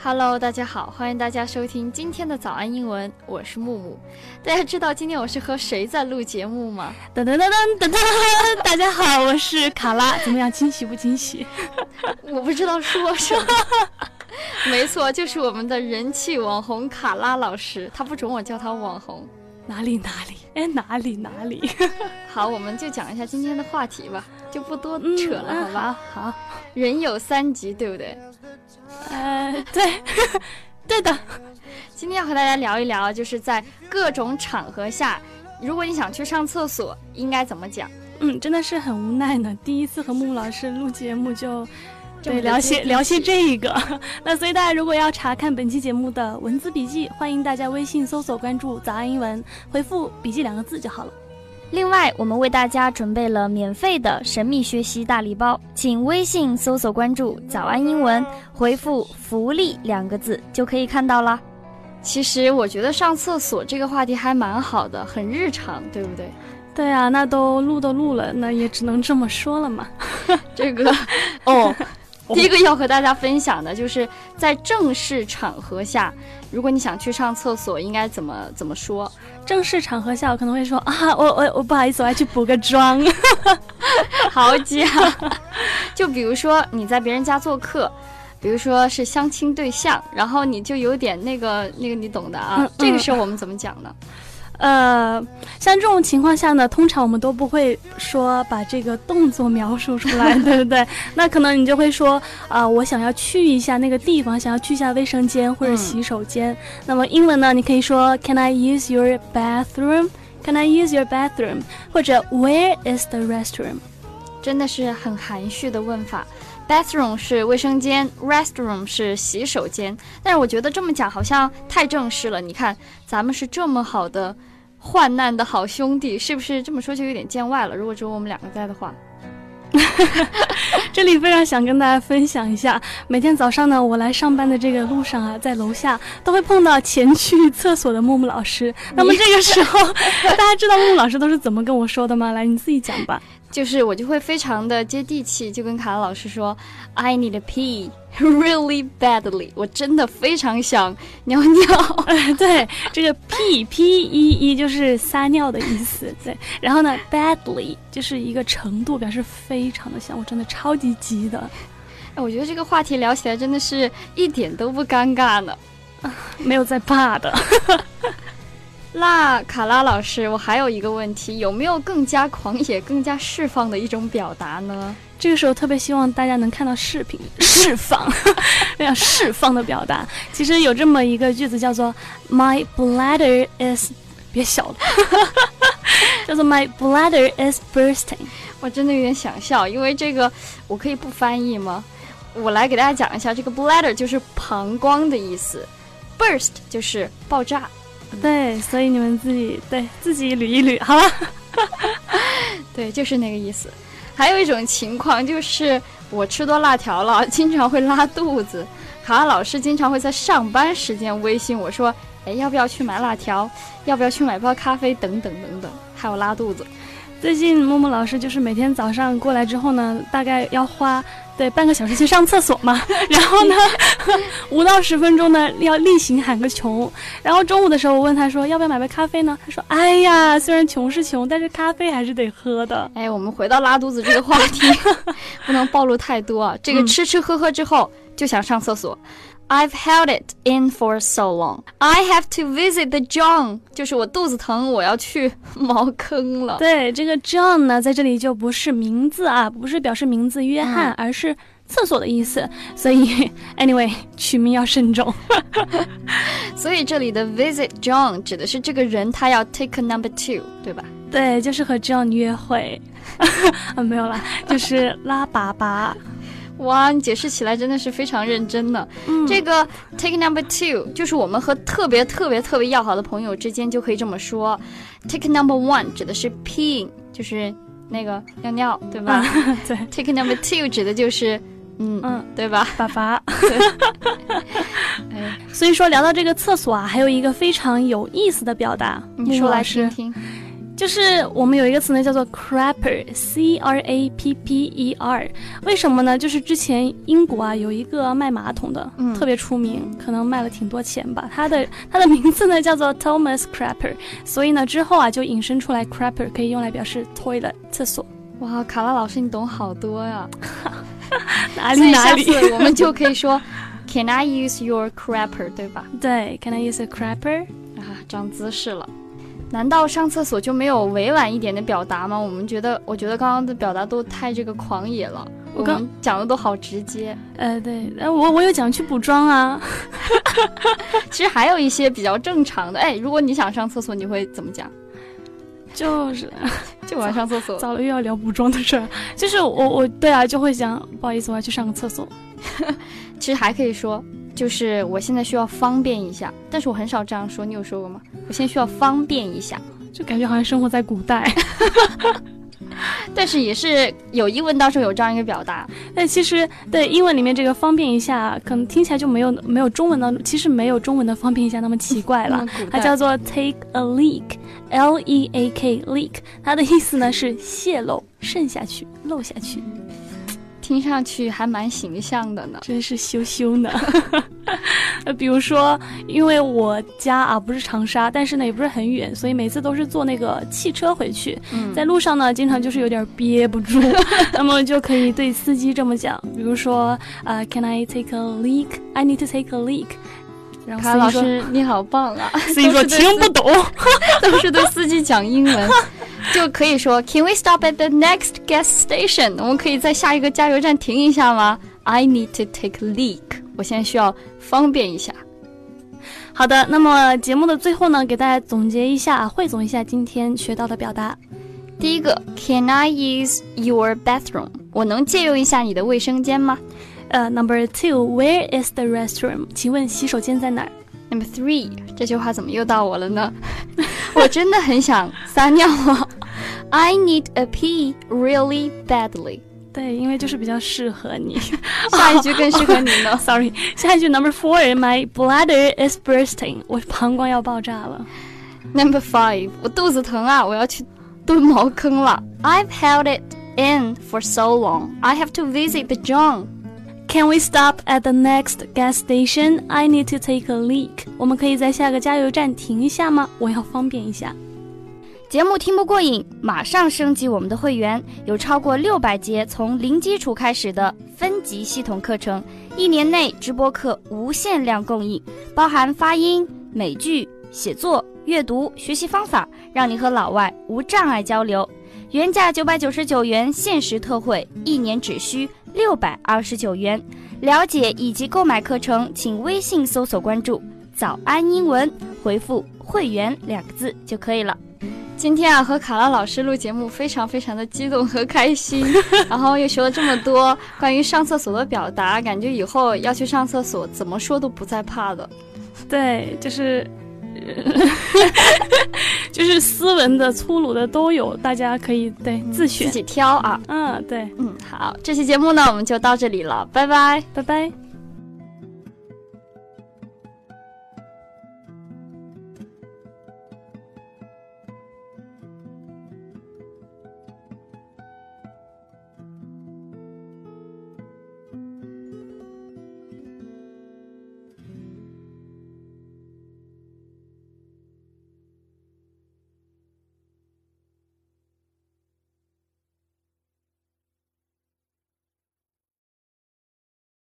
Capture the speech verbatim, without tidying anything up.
Hello， 大家好，欢迎大家收听今天的早安英文，我是木木。大家知道今天我是和谁在录节目吗？ 噔噔噔噔噔噔，大家好，我是卡拉。怎么样，惊喜不惊喜？ 我不知道说什么。没错，就是我们的人气网红卡拉老师，他不准我叫他网红。 哪里哪里？哎，哪里哪里？ 好，我们就讲一下今天的话题吧，就不多扯了， 嗯、 好吧？ 好，好人有三急，对不对？ 呃，对，对的。 今天要和大家聊一聊，就是在各种场合下，如果你想去上厕所，应该怎么讲？ 嗯，真的是很无奈呢。第一次和木木老师录节目就。对，聊些聊些这个。那所以大家如果要查看本期节目的文字笔记，欢迎大家微信搜索关注早安英文，回复笔记两个字就好了。 另外，我们为大家准备了免费的神秘学习大礼包，请微信搜索关注早安英文，回复福利两个字就可以看到了。 其实我觉得上厕所这个话题还蛮好的，很日常，对不对？ 对啊，那都录都录了，那也只能这么说了嘛。 这个哦第一个要和大家分享的就是在正式场合下，如果你想去上厕所，应该怎么怎么说？ 正式场合下，我可能会说啊，我我我不好意思，我要去补个妆。 好讲，就比如说你在别人家做客，比如说是相亲对象，然后你就有点那个那个，你懂的啊。嗯嗯、这个时候我们怎么讲呢？ 呃，像这种情况下呢，通常我们都不会说把这个动作描述出来，对不对？那可能你就会说啊、呃，我想要去一下那个地方，想要去一下卫生间或者洗手间。嗯、那么英文呢，你可以说 Can I use your bathroom? Can I use your bathroom? 或者 Where is the restroom? 真的是很含蓄的问法。Bathroom 是卫生间 ，restroom 是洗手间。但是我觉得这么讲好像太正式了。你看，咱们是这么好的患难的好兄弟，是不是这么说就有点见外了？如果只有我们两个在的话。 这里非常想跟大家分享一下，每天早上呢，我来上班的这个路上啊，在楼下都会碰到前去厕所的木木老师。那么这个时候，大家知道木木老师都是怎么跟我说的吗？来，你自己讲吧。 就是我就会非常的接地气，就跟卡拉老师说 I need a pee really badly， 我真的非常想尿尿。 呃、对，这个 p p e e 就是撒尿的意思。对，然后呢 badly 就是一个程度，表示非常的想，我真的超级急的。 哎，我觉得这个话题聊起来真的是一点都不尴尬呢， 没有在怕的。 那卡拉老师，我还有一个问题，有没有更加狂野、更加释放的一种表达呢？ 这个时候特别希望大家能看到视频，释放，非常释放的表达。其实有这么一个句子叫做 My bladder is， 别笑了，叫做 My bladder is bursting。 我真的有点想笑，因为这个我可以不翻译吗？我来给大家讲一下，这个 bladder 就是膀胱的意思 ，burst 就是爆炸。 对，所以你们自己对自己捋一捋好了。 对，就是那个意思。还有一种情况就是我吃多辣条了，经常会拉肚子。卡拉老师经常会在上班时间微信我说，哎，要不要去买辣条？要不要去买包咖啡？等等等等，还有拉肚子。 最近木木老师就是每天早上过来之后呢，大概要花对半个小时去上厕所嘛，然后呢五到十分钟呢要例行喊个穷，然后中午的时候我问他说要不要买杯咖啡呢，他说哎呀，虽然穷是穷，但是咖啡还是得喝的。 哎，我们回到拉肚子这个话题不能暴露太多啊，这个吃吃喝喝之后、嗯、就想上厕所。I've held it in for so long. I have to visit the John. 就是我肚子疼，我要去茅坑了。 对，这个 John 呢，在这里就不是名字啊，不是表示名字约翰，嗯、而是厕所的意思。所以 ，anyway， 取名要慎重。 所以这里的 visit John 指的是这个人他要 take a number two， 对吧？ 对，就是和 John 约会。啊，没有啦，就是拉粑粑。 哇，你解释起来真的是非常认真呢、嗯、这个 take number two 就是我们和特别特别特别要好的朋友之间就可以这么说。 take number one 指的是 peeing， 就是那个尿尿，对吧、 啊、对。 take number two 指的就是嗯嗯，对吧？ 粑粑。哎，所以说聊到这个厕所啊，还有一个非常有意思的表达， 你说来听听。 就是我们有一个词呢叫做 crapper C R A P P E R， 为什么呢？就是之前英国啊有一个卖马桶的、嗯、特别出名，可能卖了挺多钱吧，他的他的名字呢叫做 Thomas Crapper， 所以呢之后啊就引申出来 crapper 可以用来表示 toilet 厕所。 哇，卡拉老师你懂好多呀哪里哪里， 下次我们就可以说Can I use your crapper 对吧？ 对 Can I use a crapper 啊，长姿势了。难道上厕所就没有委婉一点的表达吗？我们觉得我觉得刚刚的表达都太这个狂野了，我刚我们讲的都好直接。 呃对，我我有讲去补妆啊其实还有一些比较正常的，哎，如果你想上厕所你会怎么讲？ 就是就我要上厕所， 早了又要聊补妆的事儿，就是我我对啊就会讲不好意思我要去上个厕所其实还可以说就是我现在需要方便一下，但是我很少这样说，你有说过吗？我现在需要方便一下， 就感觉好像生活在古代但是也是有英文当中有这样一个表达， 但其实对英文里面这个方便一下可能听起来就没有没有中文的，其实没有中文的方便一下那么奇怪了它叫做 take a leak L E A K leak， 它的意思呢是泄漏渗下去漏下去， 听上去还蛮形象的呢， 真是羞羞呢比如说因为我家啊不是长沙，但是呢也不是很远，所以每次都是坐那个汽车回去、嗯、在路上呢经常就是有点憋不住那么就可以对司机这么讲，比如说、uh, Can I take a leak I need to take a leak，然后卡老师你好棒啊司机说听不懂都是对司机讲英文就可以说 Can we stop at the next gas station， 我们可以在下一个加油站停一下吗？ I need to take a leak， 我现在需要方便一下。 好的，那么节目的最后呢给大家总结一下汇总一下今天学到的表达。 第一个 Can I use your bathroom， 我能借用一下你的卫生间吗？ 呃、uh, Number two Where is the restroom， 请问洗手间在哪儿？ Number three 这句话怎么又到我了呢我真的很想撒尿啊I need a pee really badly， 对，因为就是比较适合你下一句更适合你呢 Sorry， 下一句 Number four My bladder is bursting， 我膀胱要爆炸了。 Number five 我肚子疼啊，我要去蹲茅坑了。 I've held it in for so long I have to visit the John。Can we stop at the next gas station? I need to take a leak. 我们可以在下个加油站停一下吗？我要方便一下。 节目听不过瘾，马上升级我们的会员，有超过六百节从零基础开始的分级系统课程，一年内直播课无限量供应，包含发音、美剧、写作、阅读、学习方法，让你和老外无障碍交流。原价九百九十九元，限时特惠，一年只需六百二十九元。了解以及购买课程，请微信搜索关注早安英文，回复会员两个字就可以了。 今天啊，和卡拉老师录节目非常非常的激动和开心然后又学了这么多关于上厕所的表达，感觉以后要去上厕所怎么说都不再怕的。 对，就是就是斯文的粗鲁的都有，大家可以对、嗯、自选自己挑啊。 嗯，对， 嗯，好，这期节目呢我们就到这里了，拜拜， 拜拜。